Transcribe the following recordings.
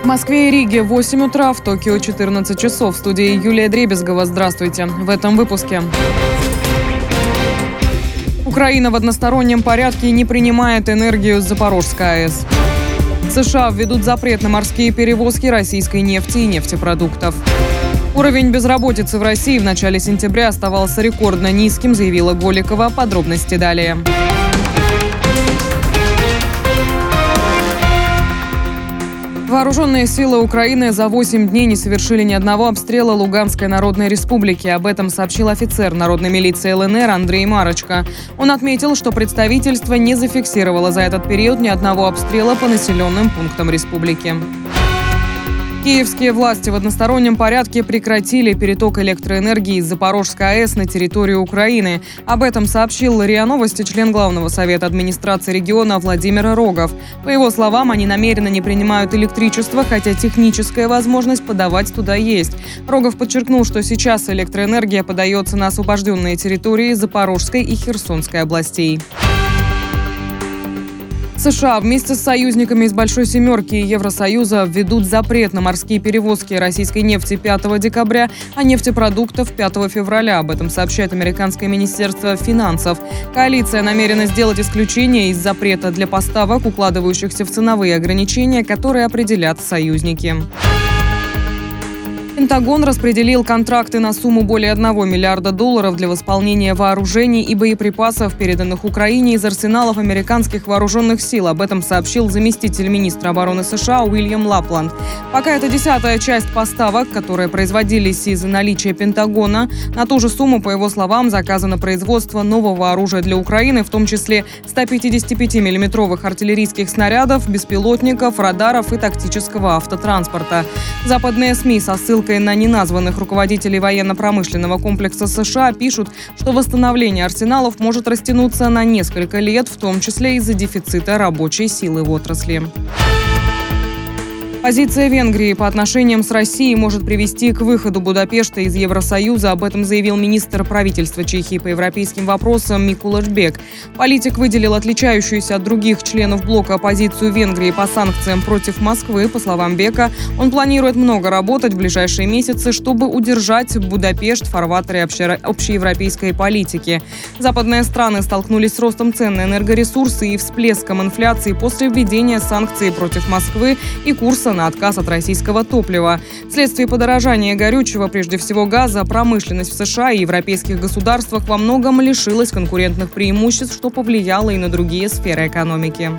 Москве и Риге 8 утра, в Токио 14 часов. В студии Юлия Дребезгова. Здравствуйте. В этом выпуске. Украина в одностороннем порядке не принимает энергию с Запорожской АЭС. США введут запрет на морские перевозки российской нефти и нефтепродуктов. Уровень безработицы в России в начале сентября оставался рекордно низким, заявила Голикова. Подробности далее. Вооруженные силы Украины за 8 дней не совершили ни одного обстрела Луганской Народной Республики. Об этом сообщил офицер народной милиции ЛНР Андрей Марочка. Он отметил, что представительство не зафиксировало за этот период ни одного обстрела по населенным пунктам республики. Киевские власти в одностороннем порядке прекратили переток электроэнергии из Запорожской АЭС на территорию Украины. Об этом сообщил РИА Новости член Главного совета администрации региона Владимир Рогов. По его словам, они намеренно не принимают электричество, хотя техническая возможность подавать туда есть. Рогов подчеркнул, что сейчас электроэнергия подается на освобожденные территории Запорожской и Херсонской областей. США вместе с союзниками из Большой Семерки и Евросоюза введут запрет на морские перевозки российской нефти 5 декабря, а нефтепродуктов 5 февраля. Об этом сообщает американское министерство финансов. Коалиция намерена сделать исключение из запрета для поставок, укладывающихся в ценовые ограничения, которые определят союзники. Пентагон распределил контракты на сумму более $1 миллиарда для восполнения вооружений и боеприпасов, переданных Украине из арсеналов американских вооруженных сил. Об этом сообщил заместитель министра обороны США Уильям Лапланд. Пока это 10-я часть поставок, которые производились из-за наличия Пентагона. На ту же сумму, по его словам, заказано производство нового оружия для Украины, в том числе 155-миллиметровых артиллерийских снарядов, беспилотников, радаров и тактического автотранспорта. Западные СМИ со ссылкой на неназванных руководителей военно-промышленного комплекса США пишут, что восстановление арсеналов может растянуться на несколько лет, в том числе из-за дефицита рабочей силы в отрасли. Позиция Венгрии по отношениям с Россией может привести к выходу Будапешта из Евросоюза. Об этом заявил министр правительства Чехии по европейским вопросам Микулаш Бек. Политик выделил отличающуюся от других членов блока позицию Венгрии по санкциям против Москвы. По словам Бека, он планирует много работать в ближайшие месяцы, чтобы удержать Будапешт в фарватере общеевропейской политики. Западные страны столкнулись с ростом цен на энергоресурсы и всплеском инфляции после введения санкций против Москвы и курса на отказ от российского топлива. Вследствие подорожания горючего, прежде всего газа, промышленность в США и европейских государствах во многом лишилась конкурентных преимуществ, что повлияло и на другие сферы экономики.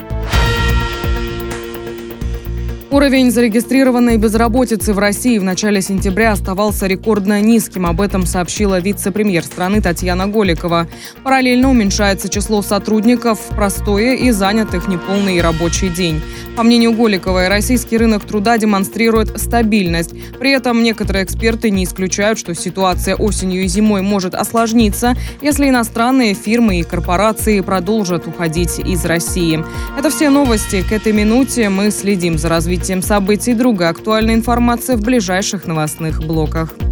Уровень зарегистрированной безработицы в России в начале сентября оставался рекордно низким. Об этом сообщила вице-премьер страны Татьяна Голикова. Параллельно уменьшается число сотрудников в простое и занятых неполный рабочий день. По мнению Голиковой, российский рынок труда демонстрирует стабильность. При этом некоторые эксперты не исключают, что ситуация осенью и зимой может осложниться, если иностранные фирмы и корпорации продолжат уходить из России. Это все новости. К этой минуте мы следим за развитием событий. Другая актуальная информация в ближайших новостных блоках.